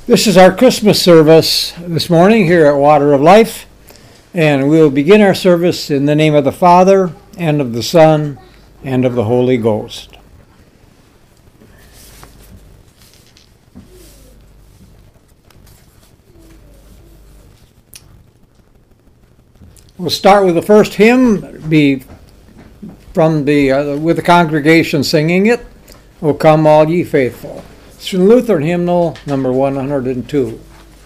This is our Christmas service this morning here at Water of Life, and we'll begin our service in the name of the Father, and of the Son, and of the Holy Ghost. We'll start with the first hymn, with the congregation singing it, "O Come All Ye Faithful." It's from Lutheran Hymnal number 102.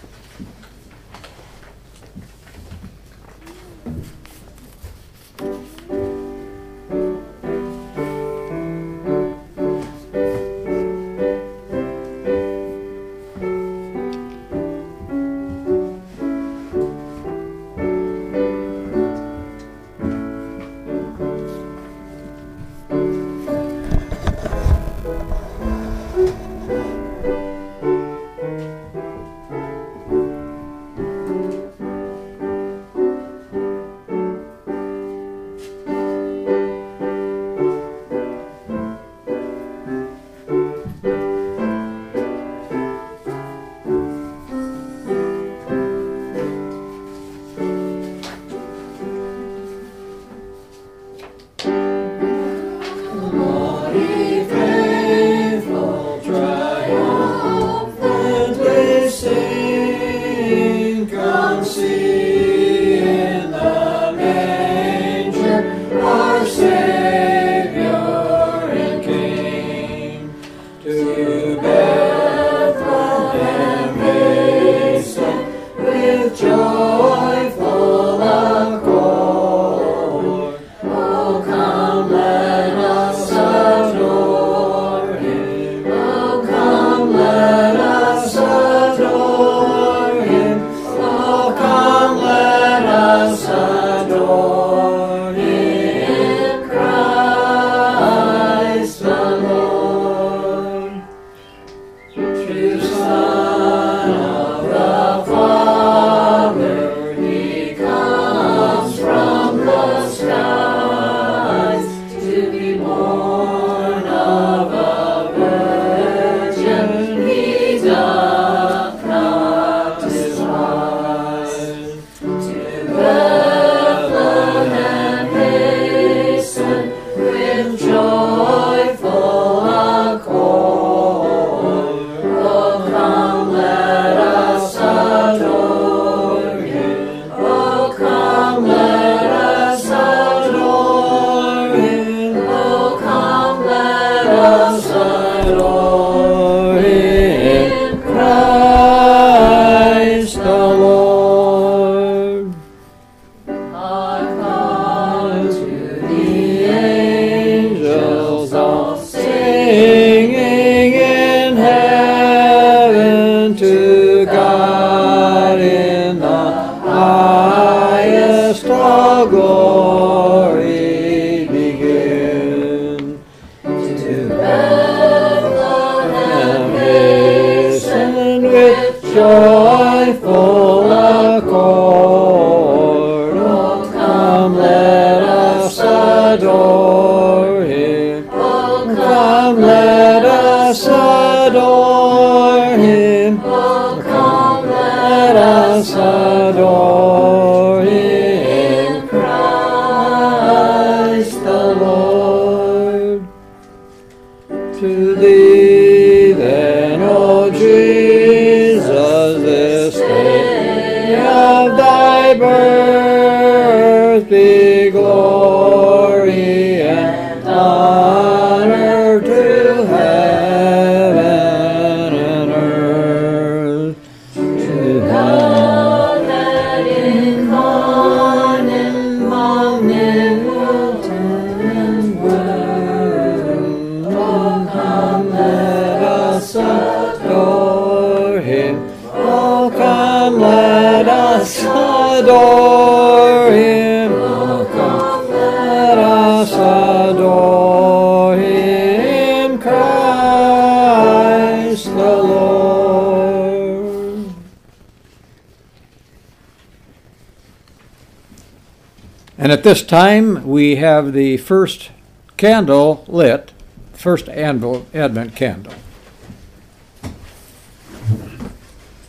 And at this time, we have the first candle lit, first Advent candle.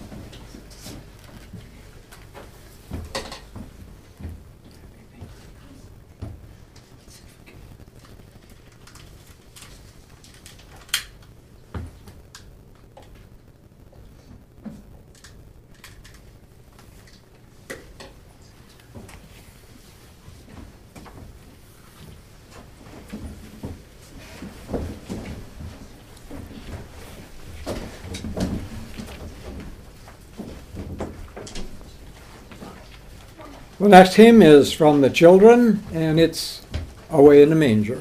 The next hymn is from the children, and it's Away in the Manger.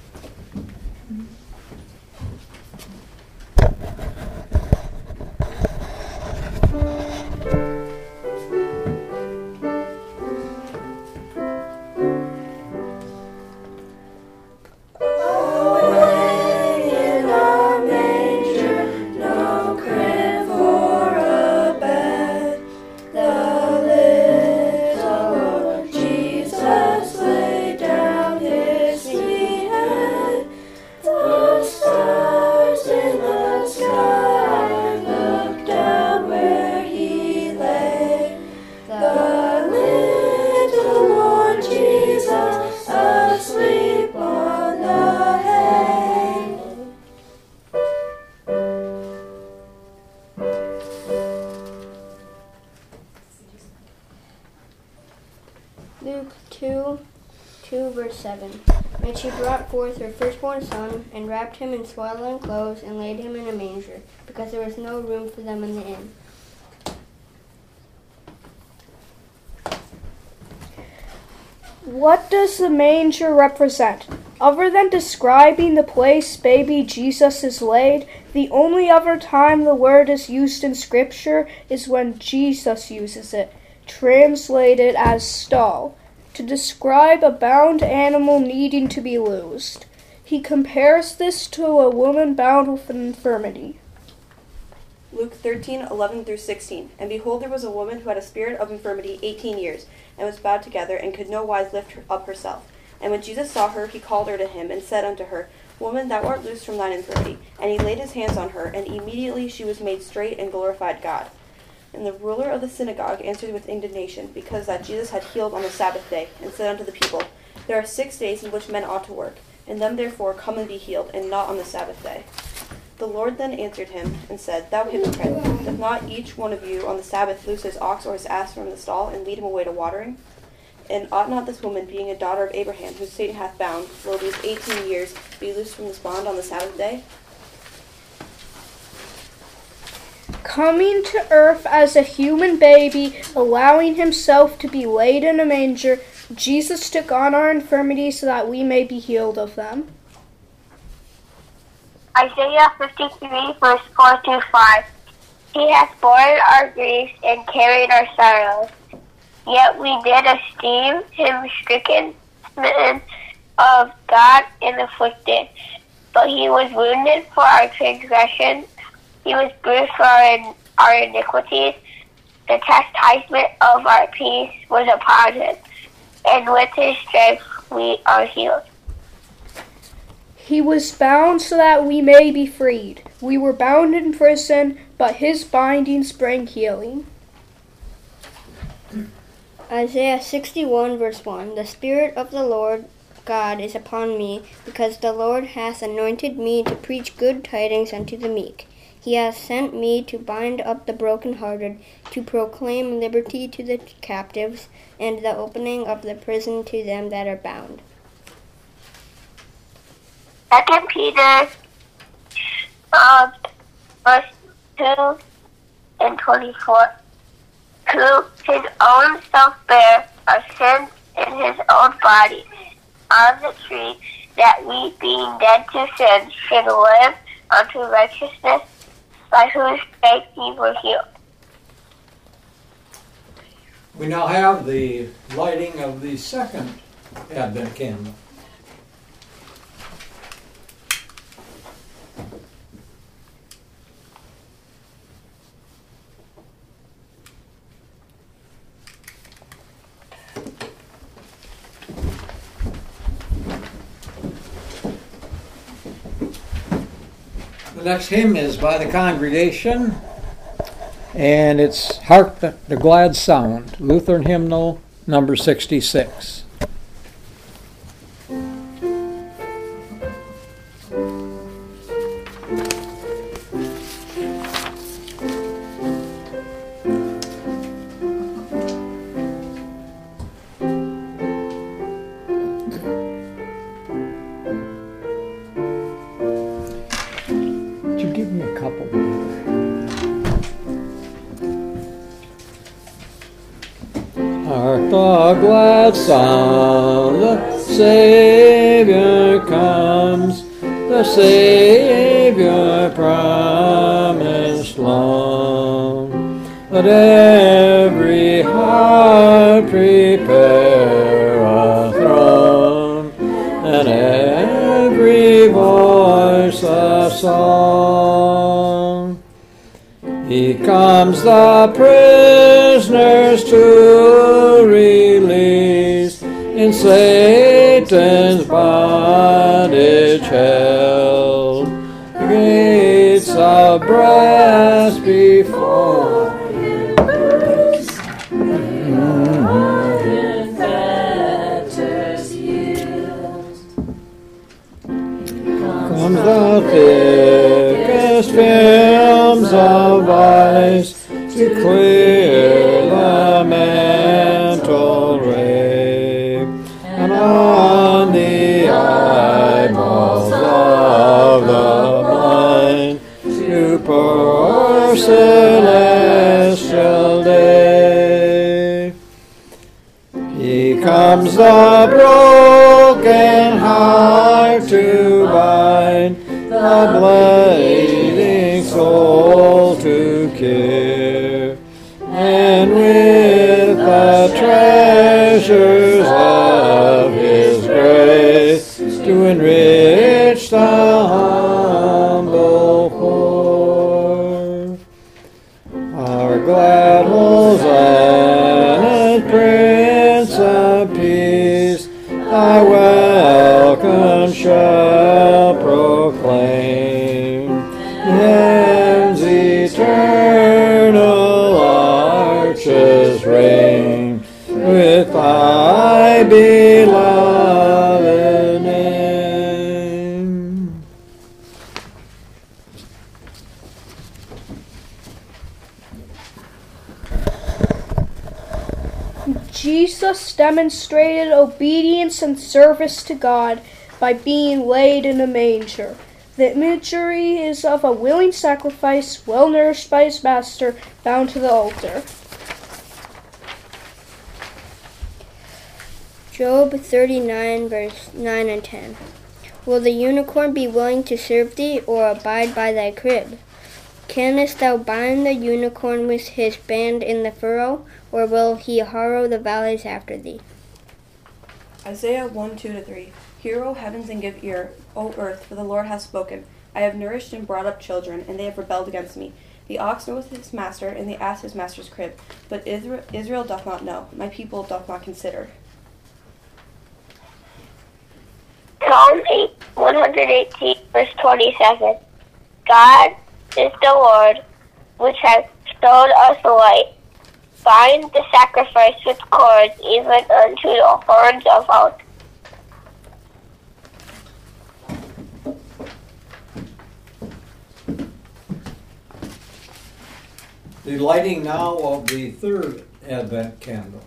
Luke 2 verse 7. And she brought forth her firstborn son, and wrapped him in swaddling clothes, and laid him in a manger, because there was no room for them in the inn. What does the manger represent? Other than describing the place baby Jesus is laid, the only other time the word is used in Scripture is when Jesus uses it, translated as stall, to describe a bound animal needing to be loosed. He compares this to a woman bound with an infirmity. Luke 13:11-16. And behold, there was a woman who had a spirit of infirmity 18 years, and was bowed together, and could no wise lift her up herself. And when Jesus saw her, he called her to him, and said unto her, Woman, thou art loosed from thine infirmity. And he laid his hands on her, and immediately she was made straight, and glorified God. And the ruler of the synagogue answered with indignation, because that Jesus had healed on the Sabbath day, and said unto the people, There are 6 days in which men ought to work. In them therefore come and be healed, and not on the Sabbath day. The Lord then answered him, and said, Thou hypocrite, doth not each one of you on the Sabbath loose his ox or his ass from the stall, and lead him away to watering? And ought not this woman, being a daughter of Abraham, whom Satan hath bound, will these 18 years be loosed from this bond on the Sabbath day? Coming to earth as a human baby, allowing himself to be laid in a manger, Jesus took on our infirmities so that we may be healed of them. Isaiah 53, verse 4-5. He hath borne our griefs and carried our sorrows. Yet we did esteem him stricken, smitten of God, and afflicted. But he was wounded for our transgressions, he was bruised for our iniquities. The chastisement of our peace was upon him, and with his stripes we are healed. He was bound so that we may be freed. We were bound in prison, but his bindings bring healing. Isaiah 61 verse 1. The Spirit of the Lord God is upon me, because the Lord hath anointed me to preach good tidings unto the meek. He hath sent me to bind up the brokenhearted, to proclaim liberty to the captives, and the opening of the prison to them that are bound. 2 Peter verse 2 and 24. Who his own self bare our sins in his own body on the tree, that we, being dead to sin, should live unto righteousness, by whose stripes ye were healed. We now have the lighting of the second Advent candle. The next hymn is by the congregation, and it's Hark the Glad Sound, Lutheran hymnal number 66. Give me a couple. the glad sound, the Savior comes, the Savior promised long. Let every heart prepare a throne, and every voice a song. He comes the prisoners to release, in Satan's bondage held. The gates of brass before him burst, and fetters yield. Comes the thickest films of ice to clear the mental ray, and on the eyeballs of the blind to pour celestial day. He comes the broken heart to bind, the bleeding soul to cure, and with the treasures of His grace to enrich the humble poor. Our glad Hosanna, Prince of Peace, thy welcome shall proclaim. Heaven's eternal arches reign with thy beloved name. Jesus demonstrated obedience and service to God by being laid in a manger. The imagery is of a willing sacrifice, well nourished by his master, bound to the altar. Job 39, verse 9 and 10. Will the unicorn be willing to serve thee, or abide by thy crib? Canst thou bind the unicorn with his band in the furrow, or will he harrow the valleys after thee? Isaiah 1:2-3. Hear, O heavens, and give ear, O earth, for the Lord hath spoken. I have nourished and brought up children, and they have rebelled against me. The ox knoweth his master, and the ass his master's crib. But Israel doth not know, my people doth not consider. Psalm 118, verse 27. God is the Lord, which hath showed us light. Bind the sacrifice with cords, even unto the horns of oak. The lighting now of the third Advent candle.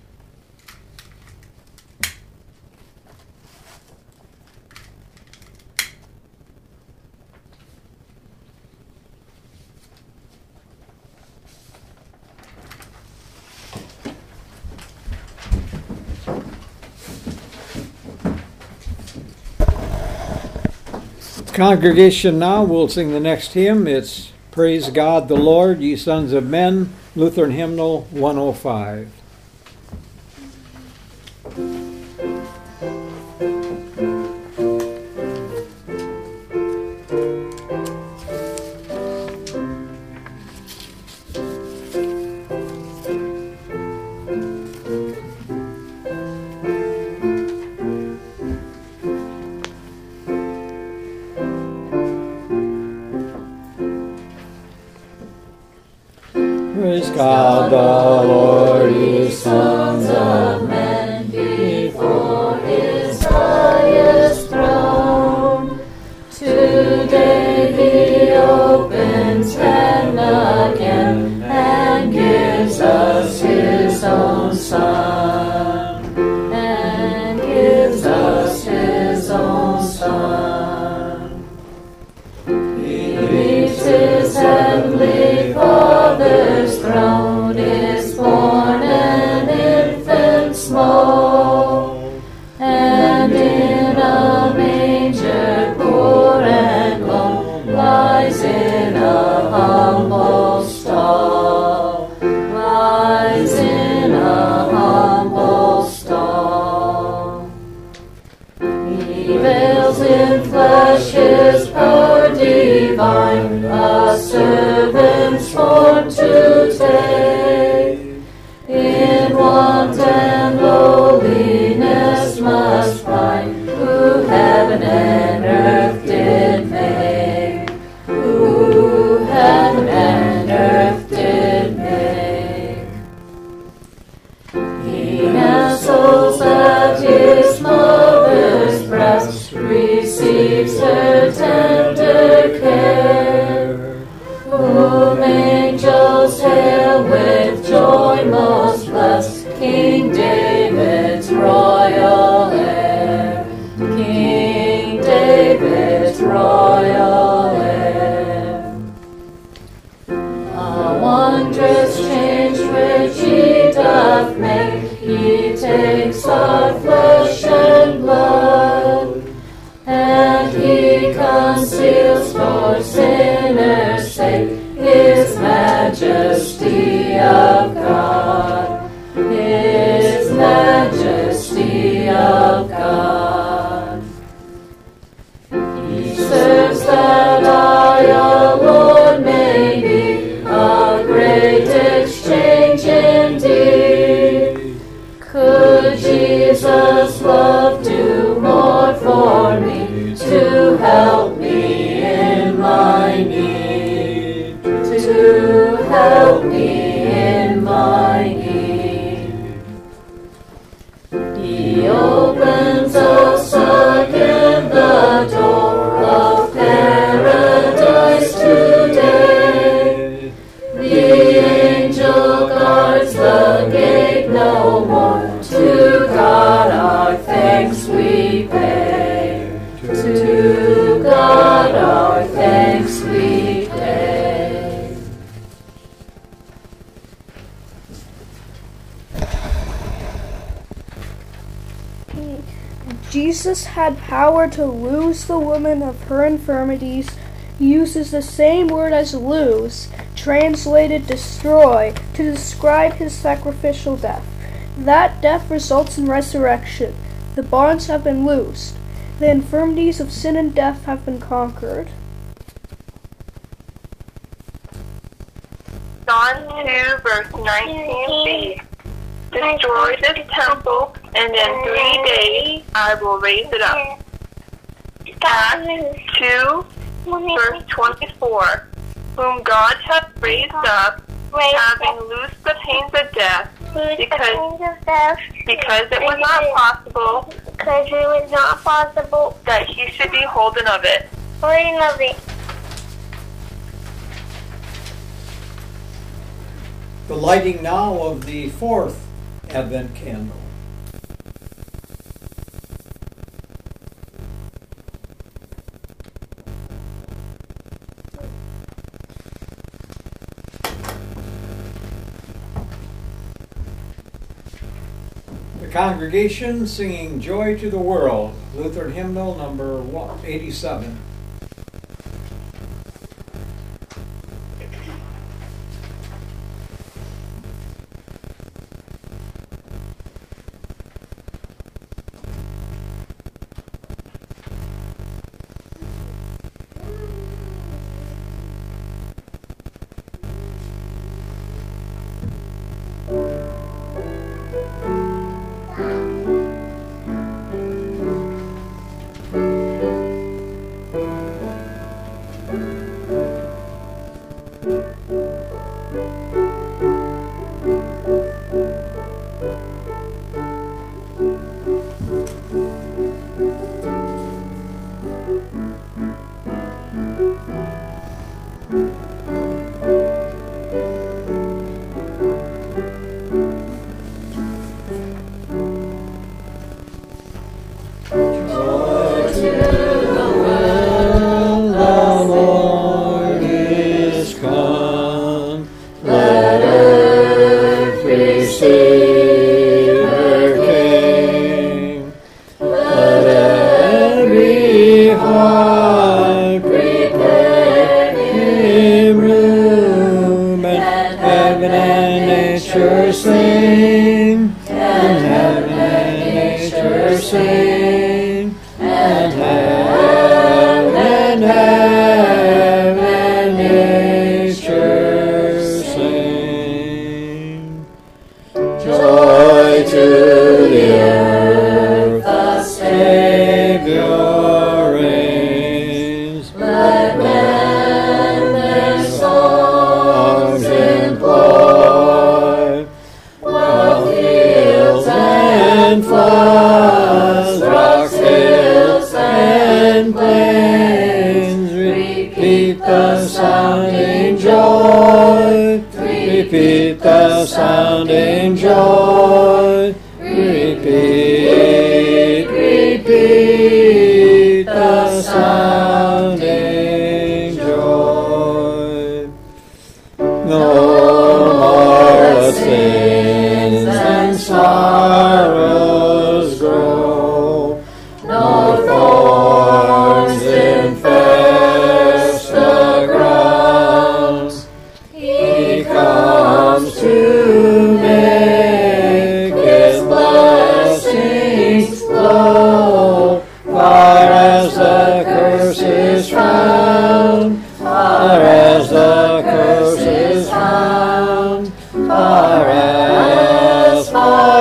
Congregation now will sing the next hymn. It's Praise God the Lord, Ye Sons of Men, Lutheran Hymnal 105. Praise God the Lord, ye sons of men, before his highest throne. Today he opens heaven again and gives us his own Son. And gives us his own Son. He leaves his heavenly Father's throne, is born and in a humble stall, lies in a humble stall. He veils in flesh his power divine, a servant's form to take. In want and lowliness must find, who heaven and earth did make, who heaven and earth did make. He nestles at his mother's breast, receives her tender care, whom angels hail with joy most blessed, King David's royal heir, King David's royal heir. A wondrous change which he doth make, he takes our flesh and blood, and he conceals for sinners' sake his majesty of God, his majesty of God. He serves that I, a Lord, may be, a great exchange indeed. Could Jesus' love do more for me, to help me in my need, to help me in my need? He opens us again the door of paradise today. The angel guards the gate no more. To God our thanks we pay. To God our thanks we pay. Jesus had power to loose the woman of her infirmities. He uses the same word as lose, translated destroy, to describe his sacrificial death. That death results in resurrection. The bonds have been loosed. The infirmities of sin and death have been conquered. John 2, verse 19b. Destroy this temple, and in 3 days I will raise it up. Acts 2, verse 24. Whom God hath raised up, having loosed the pains of death, because it was not possible that he should be holden of it. The lighting now of the fourth Advent candle. The congregation singing Joy to the World, Lutheran hymnal number 87. Prepare sounding joy. Repeat the sounding joy. Repeat, repeat the sounding joy. No more sins and sorrows grow, no thorns infest the ground. He comes to make His blessings flow, far as the curse is found, far as the curse is found, far as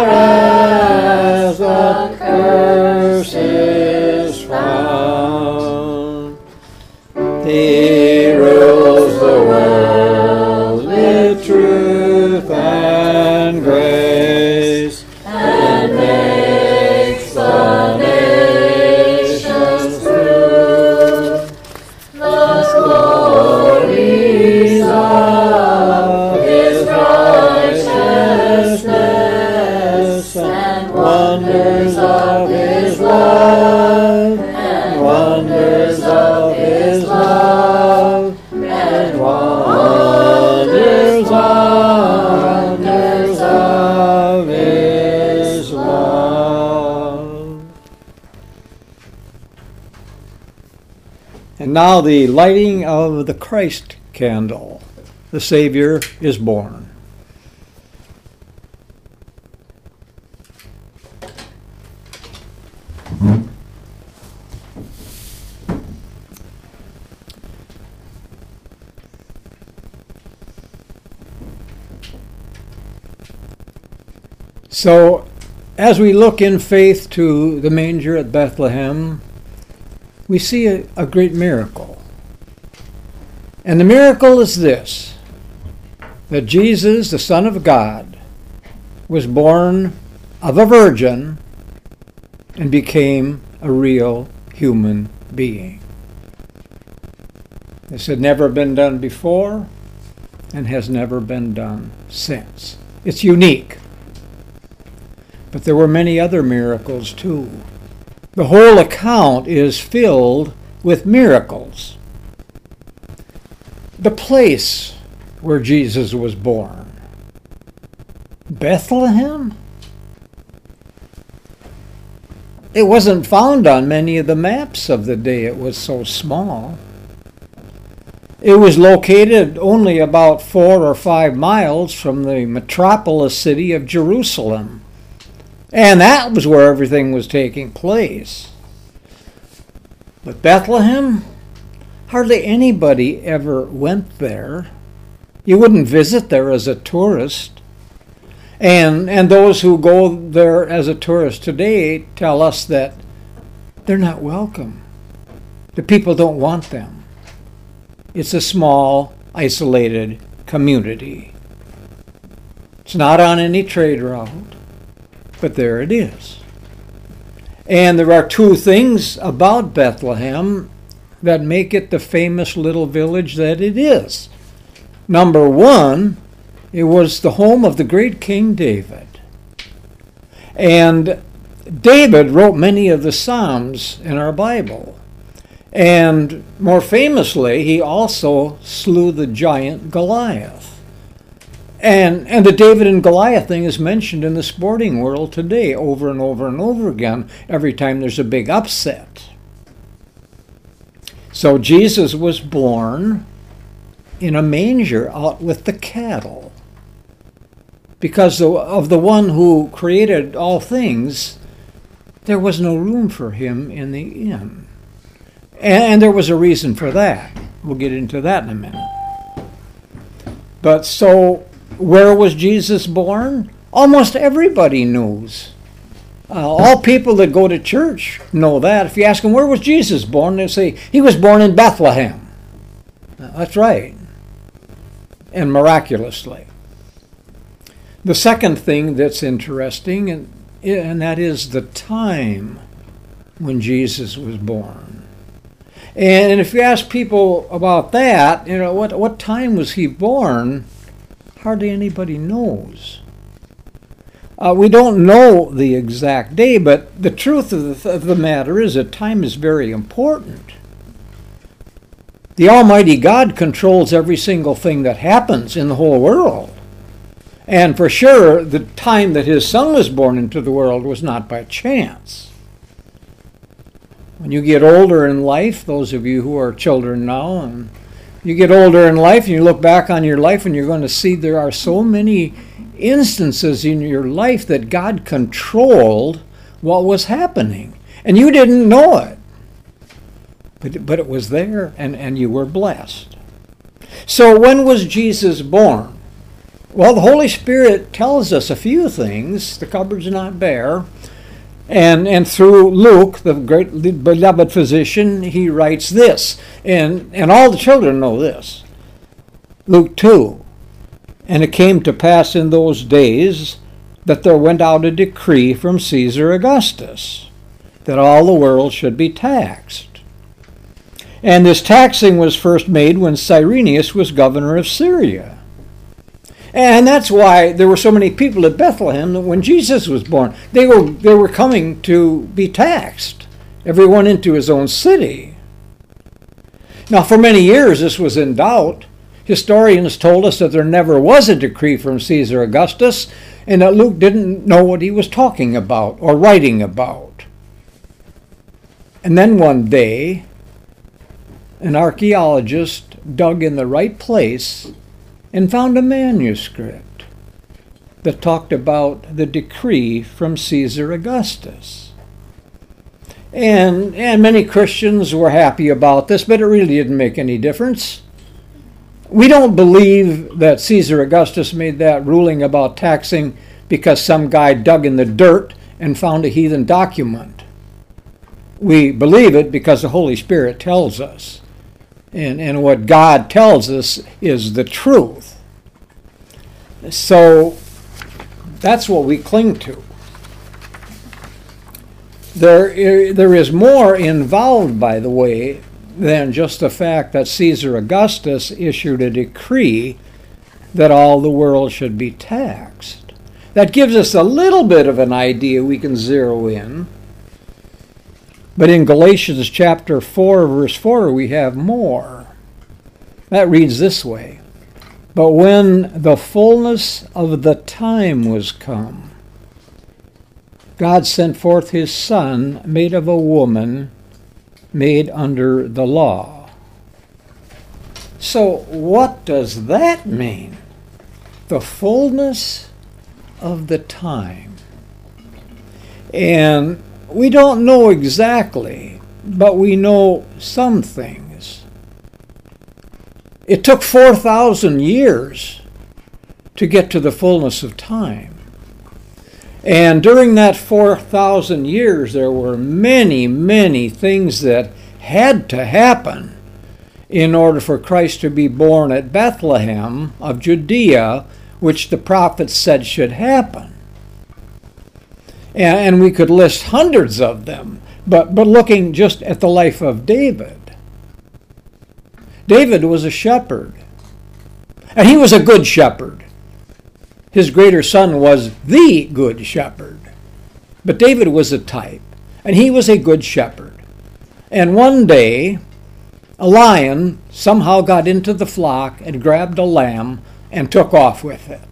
the curse is found. He rules the world with truth and grace, and makes the nations true. The glories of His righteousness, and wonders of His love, and wonders of His love, and wonders of His love. And now the lighting of the Christ candle. The Savior is born. So, as we look in faith to the manger at Bethlehem, we see a great miracle. And the miracle is this, that Jesus, the Son of God, was born of a virgin and became a real human being. This had never been done before and has never been done since. It's unique. But there were many other miracles too. The whole account is filled with miracles. The place where Jesus was born, Bethlehem? It wasn't found on many of the maps of the day. It was so small. It was located only about 4 or 5 miles from the metropolis city of Jerusalem. And that was where everything was taking place. But Bethlehem, hardly anybody ever went there. You wouldn't visit there as a tourist. And those who go there as a tourist today tell us that they're not welcome. The people don't want them. It's a small, isolated community. It's not on any trade route. But there it is. And there are 2 things about Bethlehem that make it the famous little village that it is. Number 1, it was the home of the great King David. And David wrote many of the Psalms in our Bible. And more famously, he also slew the giant Goliath. And the David and Goliath thing is mentioned in the sporting world today over and over and over again every time there's a big upset. So Jesus was born in a manger out with the cattle. Because of the one who created all things, there was no room for him in the inn. And there was a reason for that. We'll get into that in a minute. But so, where was Jesus born? Almost everybody knows. All people that go to church know that. If you ask them, where was Jesus born? They say, he was born in Bethlehem. That's right. And miraculously. The second thing that's interesting, and that is the time when Jesus was born. And if you ask people about that, what time was he born, hardly anybody knows. We don't know the exact day, but the truth of the matter is that time is very important. The Almighty God controls every single thing that happens in the whole world. And for sure, the time that his son was born into the world was not by chance. When you get older in life, those of you who are children now, and you get older in life and you look back on your life and you're going to see there are so many instances in your life that God controlled what was happening. And you didn't know it. But it was there, and you were blessed. So when was Jesus born? Well, the Holy Spirit tells us a few things. The cupboard's not bare. And through Luke, the great beloved physician, he writes this. And all the children know this. Luke 2. And it came to pass in those days that there went out a decree from Caesar Augustus, that all the world should be taxed. And this taxing was first made when Cyrenius was governor of Syria. And that's why there were so many people at Bethlehem that when Jesus was born, they were coming to be taxed, everyone into his own city. Now, for many years this was in doubt. Historians told us that there never was a decree from Caesar Augustus, and that Luke didn't know what he was talking about or writing about. And then one day, an archaeologist dug in the right place and found a manuscript that talked about the decree from Caesar Augustus. And many Christians were happy about this, but it really didn't make any difference. We don't believe that Caesar Augustus made that ruling about taxing because some guy dug in the dirt and found a heathen document. We believe it because the Holy Spirit tells us. And what God tells us is the truth. So that's what we cling to. There is more involved, by the way, than just the fact that Caesar Augustus issued a decree that all the world should be taxed. That gives us a little bit of an idea we can zero in. But in Galatians chapter 4, verse 4, we have more. That reads this way. But when the fullness of the time was come, God sent forth his Son, made of a woman, made under the law. So what does that mean? The fullness of the time. And we don't know exactly, but we know some things. It took 4,000 years to get to the fullness of time. And during that 4,000 years, there were many, many things that had to happen in order for Christ to be born at Bethlehem of Judea, which the prophets said should happen. And we could list hundreds of them, but looking just at the life of David. David was a shepherd, and he was a good shepherd. His greater son was the good shepherd. But David was a type, and he was a good shepherd. And one day, a lion somehow got into the flock and grabbed a lamb and took off with it.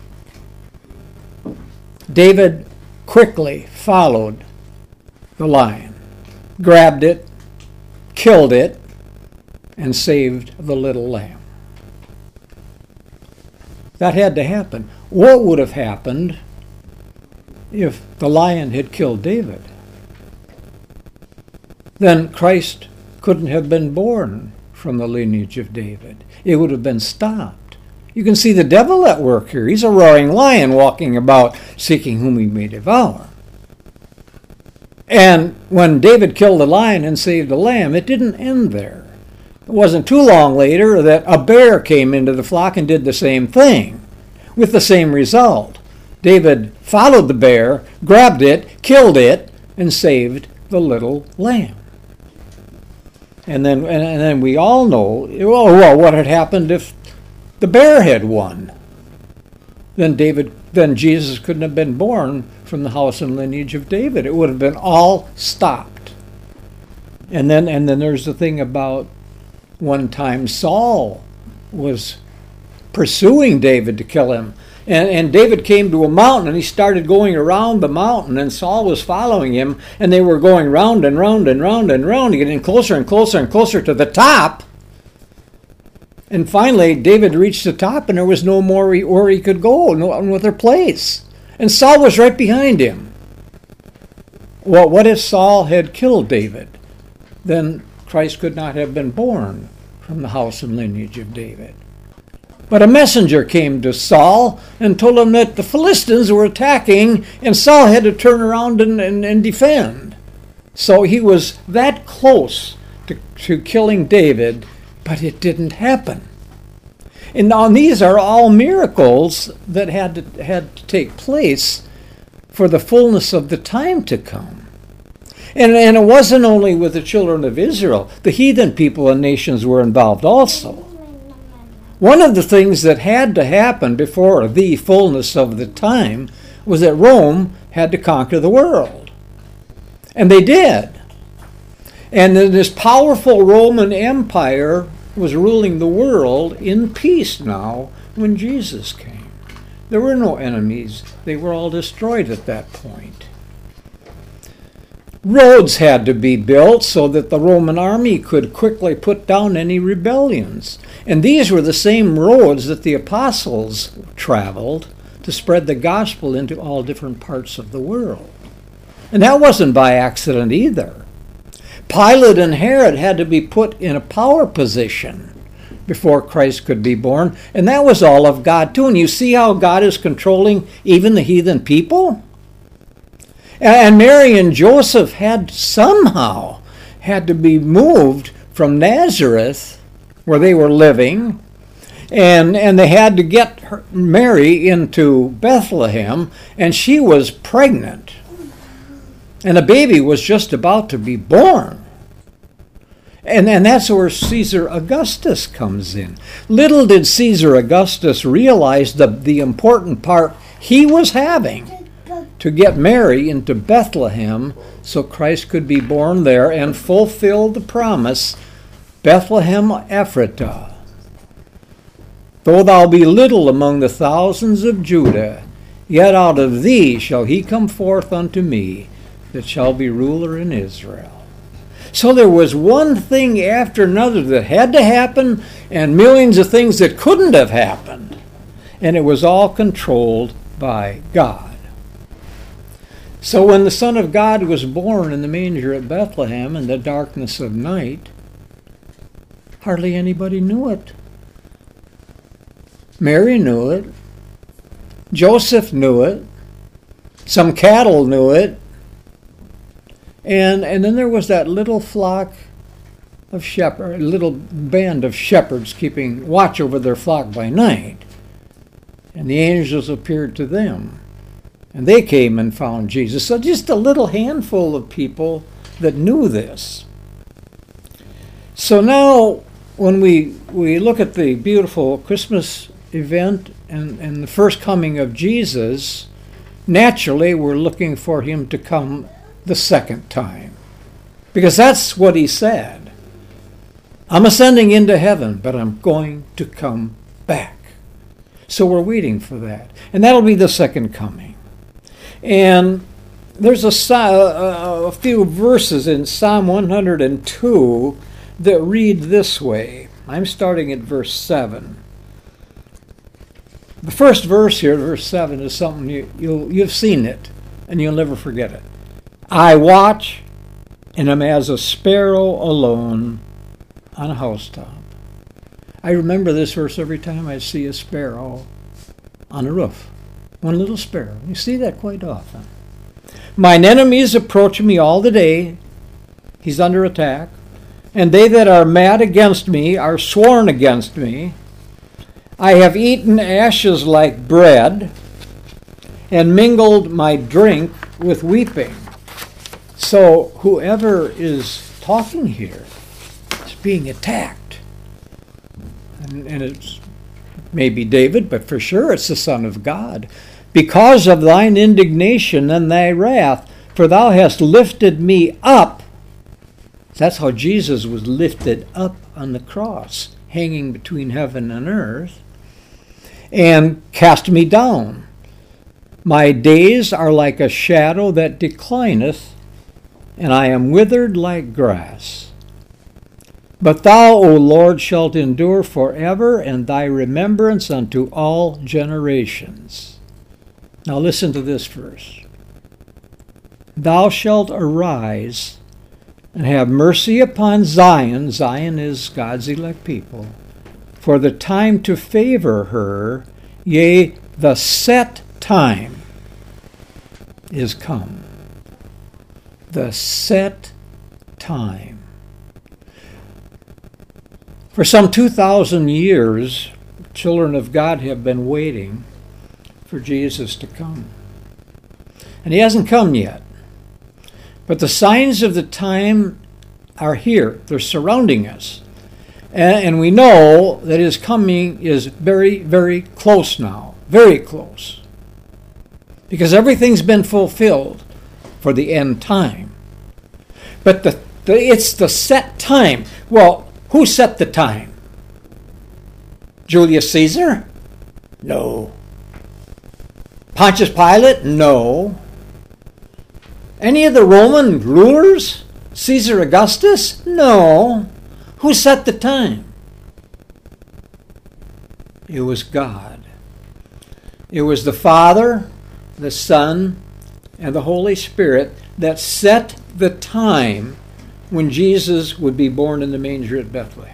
David quickly followed the lion, grabbed it, killed it, and saved the little lamb. That had to happen. What would have happened if the lion had killed David? Then Christ couldn't have been born from the lineage of David. It would have been stopped. You can see the devil at work here. He's a roaring lion walking about seeking whom he may devour. And when David killed the lion and saved the lamb, it didn't end there. It wasn't too long later that a bear came into the flock and did the same thing, with the same result. David followed the bear, grabbed it, killed it, and saved the little lamb. And then we all know, well, what had happened if the bear had won? Then Jesus couldn't have been born from the house and lineage of David. It would have been all stopped. And then there's the thing about one time Saul was pursuing David to kill him. And David came to a mountain, and he started going around the mountain, and Saul was following him, and they were going round and round and round and round, getting closer and closer and closer to the top. And finally, David reached the top, and there was no more where he could go, no other place. And Saul was right behind him. Well, what if Saul had killed David? Then Christ could not have been born from the house and lineage of David. But a messenger came to Saul and told him that the Philistines were attacking, and Saul had to turn around and defend. So he was that close to killing David, but it didn't happen. And now these are all miracles that had to take place for the fullness of the time to come. And it wasn't only with the children of Israel. The heathen people and nations were involved also. One of the things that had to happen before the fullness of the time was that Rome had to conquer the world. And they did. And then this powerful Roman Empire was ruling the world in peace now when Jesus came. There were no enemies. They were all destroyed at that point. Roads had to be built so that the Roman army could quickly put down any rebellions. And these were the same roads that the apostles traveled to spread the gospel into all different parts of the world. And that wasn't by accident either. Pilate and Herod had to be put in a power position before Christ could be born. And that was all of God too. And you see how God is controlling even the heathen people? And Mary and Joseph had to be moved from Nazareth, where they were living, and they had to get Mary into Bethlehem, and she was pregnant. And a baby was just about to be born. And that's where Caesar Augustus comes in. Little did Caesar Augustus realize the important part he was having to get Mary into Bethlehem so Christ could be born there and fulfill the promise, Bethlehem Ephratah. Though thou be little among the thousands of Judah, yet out of thee shall he come forth unto me that shall be ruler in Israel. So there was one thing after another that had to happen and millions of things that couldn't have happened. And it was all controlled by God. So when the Son of God was born in the manger at Bethlehem in the darkness of night, hardly anybody knew it. Mary knew it. Joseph knew it. Some cattle knew it. And then there was that little flock of shepherds, a little band of shepherds keeping watch over their flock by night. And the angels appeared to them. And they came and found Jesus. So just a little handful of people that knew this. So now when we look at the beautiful Christmas event and the first coming of Jesus, naturally we're looking for him to come the second time. Because that's what he said. I'm ascending into heaven, but I'm going to come back. So we're waiting for that. And that'll be the second coming. And there's a few verses in Psalm 102 that read this way. I'm starting at verse 7. The first verse here, verse 7, is something you've seen it, and you'll never forget it. I watch and am as a sparrow alone on a housetop. I remember this verse every time I see a sparrow on a roof. One little sparrow. You see that quite often. Mine enemies approach me all the day. He's under attack. And they that are mad against me are sworn against me. I have eaten ashes like bread, and mingled my drink with weeping. So whoever is talking here being attacked. And it's maybe David, but for sure it's the Son of God. Because of thine indignation and thy wrath, for thou hast lifted me up. That's how Jesus was lifted up on the cross, hanging between heaven and earth, and cast me down. My days are like a shadow that declineth, and I am withered like grass. But thou, O Lord, shalt endure forever, and thy remembrance unto all generations. Now listen to this verse. Thou shalt arise and have mercy upon Zion. Zion is God's elect people. For the time to favor her, yea, the set time is come. The set time. For some 2,000 years, children of God have been waiting for Jesus to come. And he hasn't come yet. But the signs of the time are here. They're surrounding us. And we know that his coming is very, very close now. Very close. Because everything's been fulfilled for the end time. But it's the set time. Well, who set the time? Julius Caesar? No. Pontius Pilate? No. Any of the Roman rulers? Caesar Augustus? No. Who set the time? It was God. It was the Father, the Son, and the Holy Spirit that set the time when Jesus would be born in the manger at Bethlehem.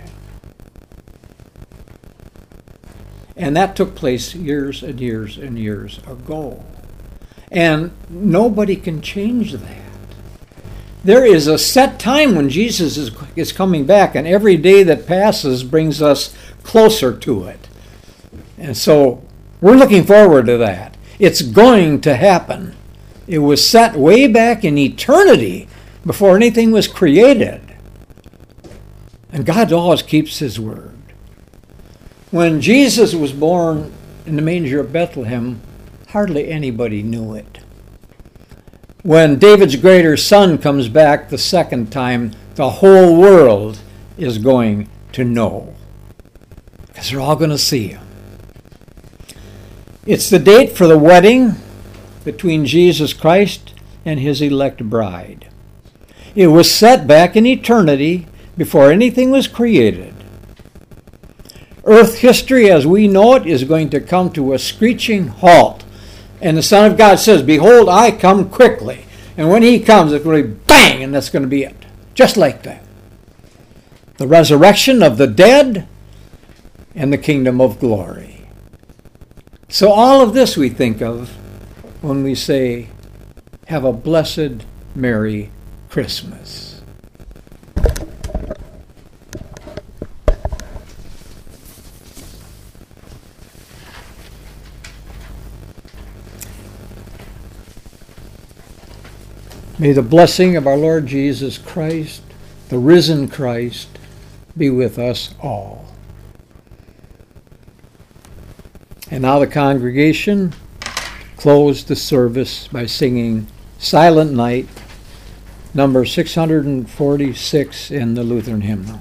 And that took place years and years and years ago. And nobody can change that. There is a set time when Jesus is coming back, and every day that passes brings us closer to it. And so we're looking forward to that. It's going to happen. It was set way back in eternity before anything was created. And God always keeps his word. When Jesus was born in the manger of Bethlehem, hardly anybody knew it. When David's greater son comes back the second time, the whole world is going to know. Because they're all going to see him. It's the date for the wedding between Jesus Christ and his elect bride. It was set back in eternity before anything was created. Earth history as we know it is going to come to a screeching halt. And the Son of God says, behold, I come quickly. And when he comes, it's going to be bang, and that's going to be it. Just like that. The resurrection of the dead and the kingdom of glory. So all of this we think of when we say, have a blessed, Merry Christmas. May the blessing of our Lord Jesus Christ, the risen Christ, be with us all. And now the congregation closed the service by singing Silent Night, number 646 in the Lutheran hymnal.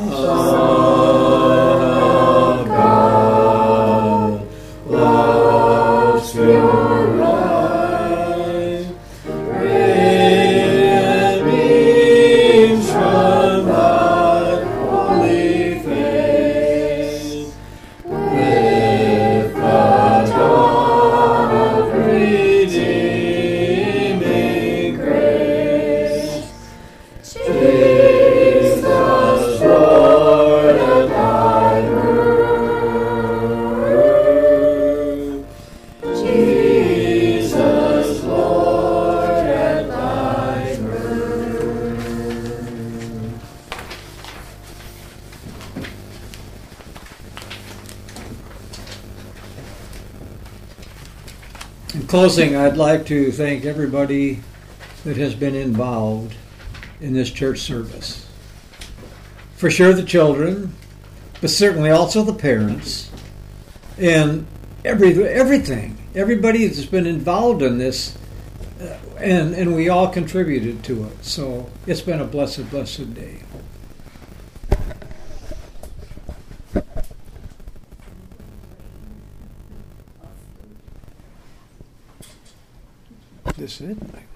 Son of God, love's pure light, radiant beams from thy holy face, with the dawn of redeeming grace. Jesus, Lord, at thy birth. Jesus, Lord, at thy birth. In closing, I'd like to thank everybody that has been involved in this church service. For sure the children, but certainly also the parents, and everything. Everybody that's been involved in this, and we all contributed to it. So it's been a blessed, blessed day. This is it.